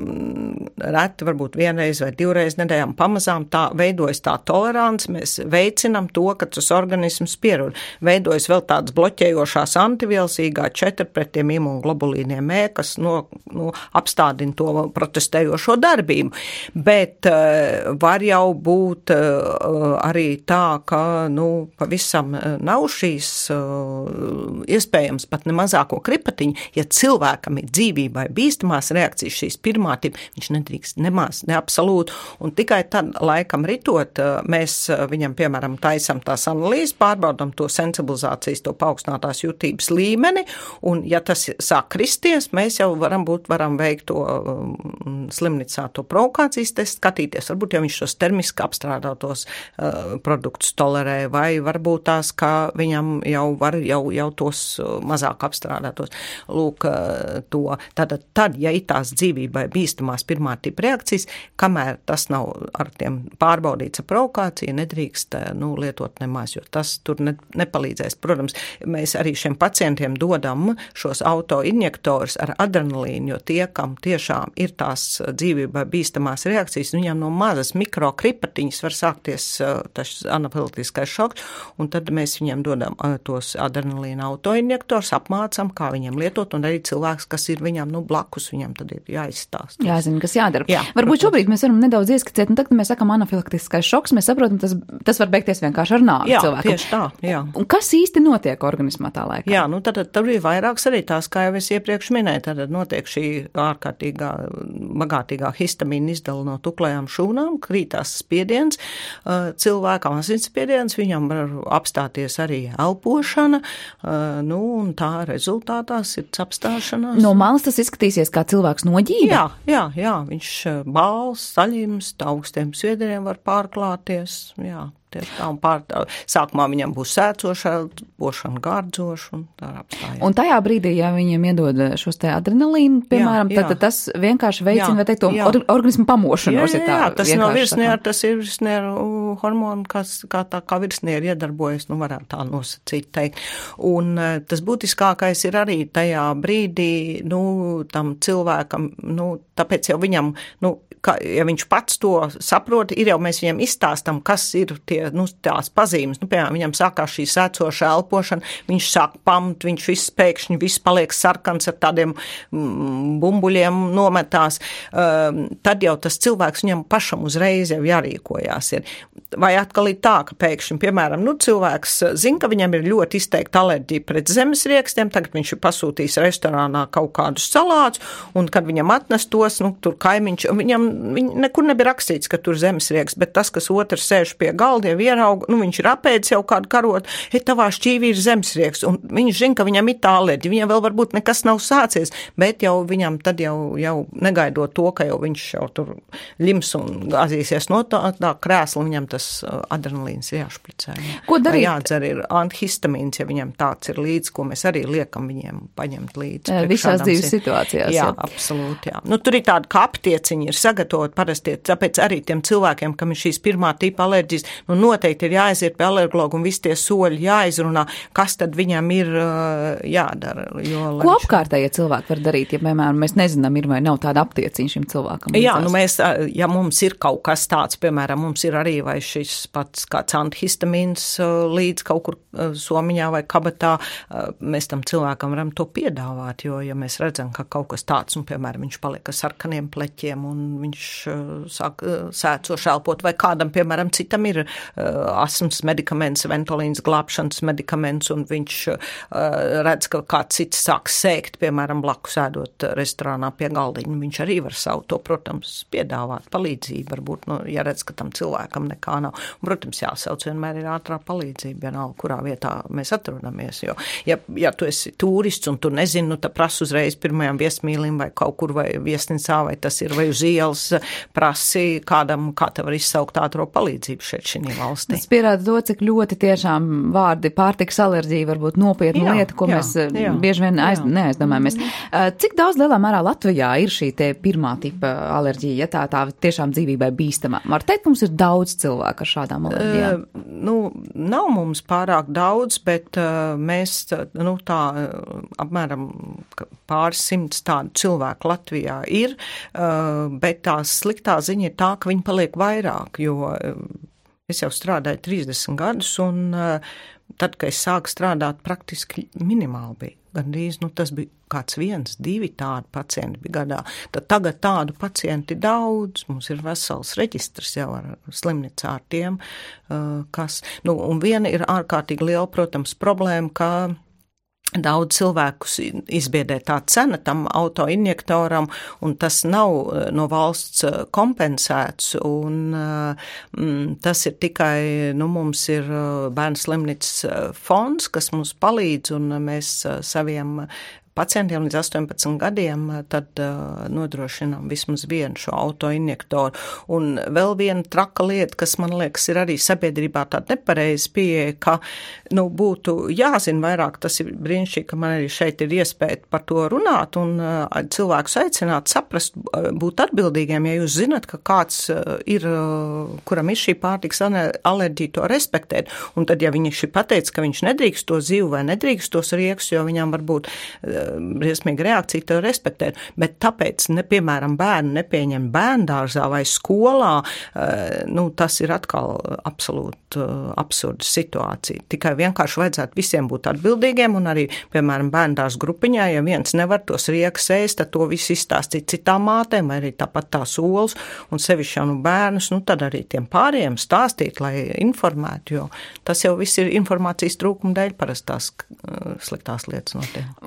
reti, varbūt vienreiz vai divreiz nedēļām pamazām, tā veidojas tā tolerants, mēs veicinam to, ka tas organisms pierod. Veidojas vēl tādas bloķējošās antivielas, I G četri pret tiem imunglobulīniem E, kas no nu, apstādina to protestējošo darbību. Bet uh, var jau būt uh, arī tā, ka nu, pavisam nav šīs uh, iespējams pat ne mazāko kripatiņu, ja cilvēkam ir dzīvībai bīstamās reakcijas šīs pirmā tipa, viņš nedrīkst nemaz, ne absolūti, un tikai tad laikam ritot, uh, mēs uh, viņam, piemēram, taisam tās analīzes, pārbaudam to sensibilizācijas, to paaugstinātās jutības līmeni, un ja tas sāk kristies, mēs jau varam būt varam veikt to um, slimnīcā to provokācijas testu, skatīties, varbūt, ja viņš tos termiski apstrādātos uh, produktus tolerē, vai varbūt tās, ka viņam jau var jau, jau tos mazāk apstrādātos. Lūk, uh, to. Tātad, tad, ja ir tās dzīvībai bīstamās pirmā tipa reakcijas, kamēr tas nav ar tiem pārbaudīts ar provokāciju, nedrīkst nu, lietot nemaz, jo tas tur ne, nepalīdzēs. Protams, mēs arī šiem pacientiem dodam šos autoinjektorus ar adrenalīnu, jo tie, kam tiešām ir tās dzīvībai bīstamās reakcijas, viņam no mazas mikrokripatiņas var sākties tas anafilaktiskais šoks, un tad mēs viņam dodam tos adrenalīna autoinjektors, apmācam, kā viņam lietot, un arī cilvēks, kas ir viņam, nu, blakus, viņam tad ir jāizstāst. Jāzina, kas jādara. Jā, protams. Varbūt šobrīd mēs varam nedaudz ieskicēt, un tagad, kad mēs sakam anafilaktiskais šoks, mēs saprotam, tas, tas var beigties vienkārši ar nāvi cilvēkam. Jā, tieši tā, jā. Un kas īsti notiek organismā tā laikā? Jā, nu tad, tad ir vairāks arī tās, kā jau es iepriekš minēju, tad notiek šī šī ārkārtīgā, bagātīgā histamīna izdala no tuklējām šūnām, krītās spiediens, cilvēkam asinsspiediens, viņam var apstāties arī elpošana, nu, un tā rezultātā sirds apstāšanās. No malas tas izskatīsies kā cilvēks noģība? Jā, jā, jā, viņš bāls, saļimst, augstiem sviedriem var pārklāties, jā. Tieši tā, un pār, sākumā viņam būs sēcošā, bošana gārdzoša un tā apstājās. Un tajā brīdī, ja viņiem iedod šos te adrenalīnu, piemēram, jā, jā. Tad, tad tas vienkārši veicina, vai teikt, to or, organismu pamošanos. Jā, jā, jā, jā, tas nav virsnieru, tas ir virsnieru hormonu, kas kā tā kā virsnieru iedarbojas, nu varētu tā nosacīt teikt. Un tas būtiskākais ir arī tajā brīdī, nu, tam cilvēkam, nu, tāpēc jau viņam, nu, ka, ja viņš pats to saprot, ir jau mēs viņam izstāstam, kas ir tie, nu, tās pazīmes. Nu, piemēram, viņam sākās šī sēcošā elpošana, viņš sāk pamt, viņš viss pēkšņi, viss paliek sarkans ar tādiem mm, bumbuļiem nometās. Um, tad jau tas cilvēks viņam pašam uzreiz jau jārīkojās ir. Vai atkal ir tā, ka pēkšņi, piemēram, nu, cilvēks zina, ka viņam ir ļoti izteikta alerģija pret zemesriekstiem, tagad viņš ir pasūtījis restorānā kaut kādus salātus, un kad viņam atnes tos, nu, tur kaimiņš, viņam Viņ, nekur nebija rakstīts, ka tur zemesrieks, bet tas, kas otrs sēž pie galda, jau ierauga, nu viņš ir apēdis jau kādu karotu, hei, tavā šķīvī ir zemesrieks, un viņš zina, ka viņam ir tā alerģija, viņam vēl varbūt nekas nav sācies, bet jau viņam tad jau, jau negaidot to, ka jau viņš jau tur lims un gāzīsies no tā, tā krēsla, viņam tas adrenalīns ir jāšplicē. Ko darīt? Vai jādzer ir antihistamīns, ja viņam tāds ir līdz, ko mēs arī liekam viņiem paņemt līdz. Visās dzīves situācijās. Jā, jā, absolūti, jā. Nu, tur ir tāda, ka aptieciņi ir sagatavoti parasti, tāpēc arī tiem cilvēkiem, kam ir šīs pirmā tipa alerģijas, nu noteikti ir jāaiziet pie alergologa un visi tie soļi jāizrunā, kas tad viņam ir jādara. Jo, Ko apkārtējie cilvēki var darīt, ja, piemēram, mēs nezinām, ir vai nav tāda aptieciņa šim cilvēkam? Jā, nu mēs, ja mums ir kaut kas tāds, piemēram, mums ir arī vai šis pats kāds antihistamīns līdz kaut kur somiņā vai kabatā, mēs tam cilvēkam varam to piedāvāt, jo, ja mēs redzam, ka kaut kas tāds, un, piemēram, viņš paliek ar sarkaniem pleķiem un viņš sāk sēcoši elpot, vai kādam, piemēram, citam ir asmas medikaments, ventolīns glābšanas medikaments, un viņš redz, ka kāds cits sāk sēkt, piemēram, blakus ēdot restorānā pie galdiņa. Viņš arī var savu to, protams, piedāvāt palīdzību, varbūt, nu, ja redz, ka tam cilvēkam nekā nav. Un, protams, jāsauc vienmēr ir ātrā palīdzība, vienalga, kurā vietā mēs atrodamies, jo, ja, ja tu esi turists un tu nezini, nu, tad prasa uzreiz pirmajam viesmīlim vai kaut kur vai viesnīcā, vai tas ir vai uz ielas prasi kādam, kā te var izsaukt ātro palīdzību šeit šī valstī. Tas pierāda to, cik ļoti tiešām vārdi pārtikas alerģija var būt nopietna jā, lieta, ko jā, mēs jā, bieži vien aiz, neaizdomājamies. Cik daudz lielā mērā Latvijā ir šī te pirmā tipa alerģija, ja tā tā tiešām dzīvībai bīstamā? Var teikt, mums ir daudz cilvēku ar šādām alerģijām? Uh, nu, nav mums pārāk daudz, bet uh, mēs, nu tā, apmēram pāris simts tādu cilvēku Latvijā ir, uh, bet tā sliktā ziņa ir tā, ka viņi paliek vairāk, jo es jau strādāju trīsdesmit gadus, un uh, tad, kad es sāku strādāt, praktiski minimāli bija. Gandrīz, nu, tas bija kāds viens, divi tādi pacienti bija gadā. Tad tagad tādu pacienti daudz, mums ir vesels reģistrs jau ar slimnīcā ar tiem, uh, kas, nu, un viena ir ārkārtīgi liela, protams, problēma, ka daudz cilvēkus izbiedē tā cena tam autoinjektoram, un tas nav no valsts kompensēts, un mm, tas ir tikai, nu, mums ir bērnu slimnīcas fonds, kas mums palīdz, un mēs saviem pacientiem līdz astoņpadsmit gadiem tad uh, nodrošinām vismaz vienu šo autoinjektoru. Un vēl viena traka lieta, kas man liekas ir arī sabiedrībā tāda nepareiza pieeja, ka, nu, būtu jāzina vairāk, tas ir brīnišķīgi, ka man arī šeit ir iespēja par to runāt un uh, cilvēkus aicināt, saprast, būt atbildīgiem, ja jūs zinat, ka kāds uh, ir, uh, kuram ir šī pārtikas alerģija, to respektēt. Un tad, ja viņš ir pateicis, ka viņš nedrīkst to zivu vai nedrīkst tos riekus, jo viņam varbūt uh, briesmīga reakcija, to respektēt, bet tāpēc, ne, piemēram, bērnu nepieņem bērndārzā vai skolā, nu, tas ir atkal absolūti absurda situācija. Tikai vienkārši vajadzētu visiem būt atbildīgiem un arī, piemēram, bērndārs grupiņā, ja viens nevar tos riekas ēst, tad to visu izstāstīt citām mātēm, vai arī tāpat tās olas un sevišķi jau nu bērnus, nu, tad arī tiem pārējiem stāstīt, lai informētu, jo tas jau viss ir informācijas trūkuma dēļ parastās sliktās lietas notiek. Vai arī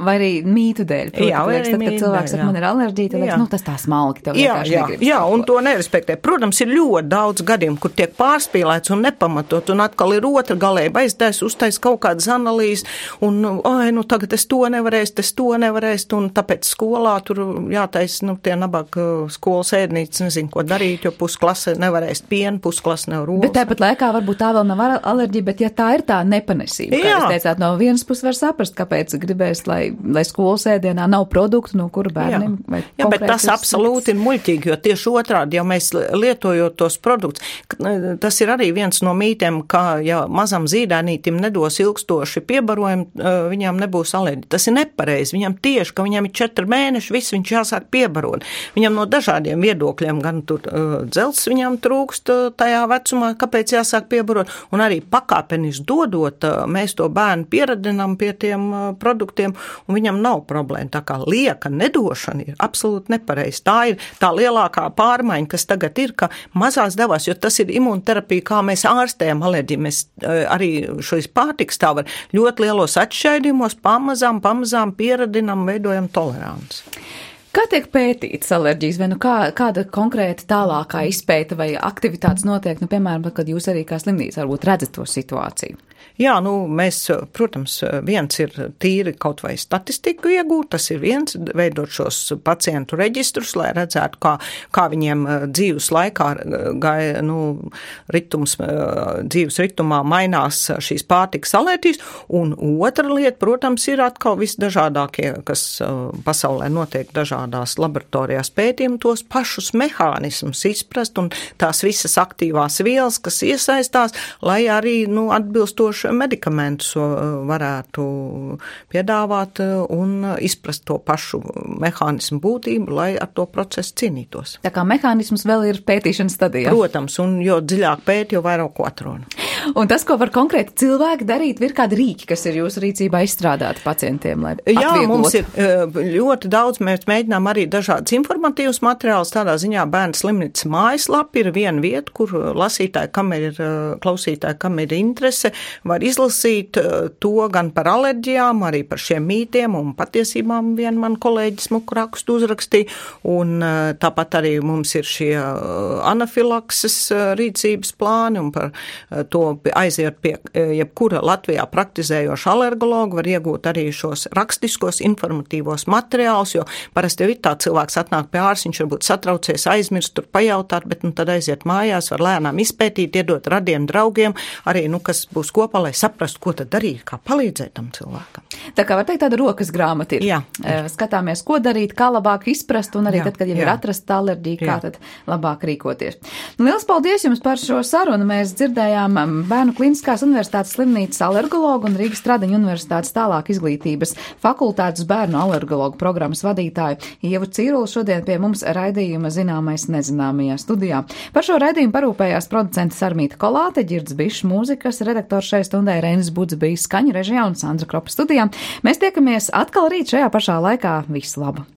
mītu dēļ. Proti, jā, liekas, tad, kad cilvēks saka, man ir alerģija, tad liekas, nu, tas tā smalki, tev vienkārši negribas. Jā, un to nerespektē. Protams, ir ļoti daudz gadījumu, kur tiek pārspīlēts un nepamatot, un atkal ir otra galēba aizdēs, uztais kaut kādas analīzes, un, ai, nu, tagad es to nevarēšu, es to nevarēšu, un tāpēc skolā tur jātais, nu, tie nabaga skolas ēdnītes, nezinu, ko darīt, jo pusklase nevarēs pienu, pusklase nevar olas. Bet tāpat laikā varbūt tā vēl nav alerģija, bet ja tā ir tā nepanesība, kā jūs teicāt, no vienas puses var saprast, kāpēc gribēs, lai, lai skolas ēdienā nav produktu, no kura bērniem vai jā. Jā, bet tas absolūti ir muļķīgi, jo tieši otrādi, ja mēs lietojot tos produktus, tas ir arī viens no mītiem, ka, ja mazam zīdēnītim nedos ilgstoši piebarojumu, viņam nebūs alerģija. Tas ir nepareizi. Viņam tieši, ka viņam ir četri mēneši, viss viņš jāsāk piebarot. Viņam no dažādiem viedokļiem, gan tur uh, dzelzs viņam trūkst uh, tajā vecumā, kāpēc jāsāk piebarot, un arī pakāpeniski dodot, uh, mēs to bērnu pieradinām pie tiem uh, produktiem, un viņam nav problēma. Tā kā lieka nedošana ir absolūti nepareizi. Tā ir tā lielākā pārmaiņa, kas tagad ir, ka mazās devās, jo tas ir imunterapija, kā mēs ārstējam alerģiju. Mēs uh, arī šīs pārtiks tā var ļoti lielos atšķaidījumos pamazām, pamazām pieradinām, veidojam toleranci. Kā tiek pētītas alerģijas, vai nu kā, kāda konkrēta tālākā izpēta vai aktivitātes notiek, nu, piemēram, kad jūs arī kā slimnīca varbūt redzat to situāciju? Jā, nu, mēs, protams, viens ir tīri kaut vai statistiku iegūt, tas ir viens, veidot šos pacientu reģistrus, lai redzētu, kā, kā viņiem dzīves laikā, gai, nu, ritums, dzīves ritumā mainās šīs pārtikas alerģijas, un otra lieta, protams, ir atkal visdažādākie, kas pasaulē notiek dažādās laboratorijās pētījumi, tos pašus mehānismus izprast un tās visas aktīvās vielas, kas iesaistās, lai arī, nu, atbilstoši medikamentus varētu piedāvāt un izprast to pašu mehānismu būtību, lai ar to procesu cīnītos. Tā kā mehānisms vēl ir pētīšanas stadijā. Protams, un jo dziļāk pēt, jo vairāk ko atrod. Un tas, ko var konkrēti cilvēki darīt, ir kādi rīki, kas ir jūsu rīcībā izstrādāti pacientiem, lai atvieglotu? Jā, mums ir ļoti daudz, mēs mēģinām arī dažādas informatīvas materiālus, tādā ziņā Bērnu slimnīcas mājaslapa ir viena vieta, kur lasītāji, kam ir klausītāji, kam ir interese, var izlasīt to gan par alerģijām, arī par šiem mītiem un patiesībām vien man kolēģis smuku rakstu uzrakstīja, un tāpat arī mums ir šie anafilakses rīcības plāni, un par to aiziet pie jebkura Latvijā praktizējoša alergologa, var iegūt arī šos rakstiskos informatīvos materiālus, jo parasti jau ir tā cilvēks atnāk pie ārsta, viņš varbūt satraucies, aizmirst, tur pajautāt, bet nu tad aiziet mājās, var lēnām izpētīt, iedot radiem draugiem, arī, nu, kas būs kopā, lai saprastu, ko tad darīt, kā palīdzēt tam cilvēkam. Tā kā var teikt, tāda rokas grāmata ir. Jā. Skatāmies, ko darīt, kā labāk izprast, un arī jā, tad, kad jau jā. ir atrasta alerģija, kā jā. tad labāk rīkoties. Liels paldies jums par šo sarunu. Mēs dzirdējām Bērnu Kliniskās universitātes slimnīcas alergologu un Rīgas Stradiņu universitātes tālāk izglītības fakultātes bērnu alergologu programmas vadītāju Ievu Cīrulu šodien pie mums raidījuma Zināmais nezināmajā studijā. Par šo raidījumu parūpējās producente Sarmīta Kolāte, Ģirds Bišs mūzikas, redaktors šai stundai Reinis Budze bija skaņu režijā un Sandra Kropa studijā. Mēs tiekamies atkal rīt šajā pašā laikā. Visu labu!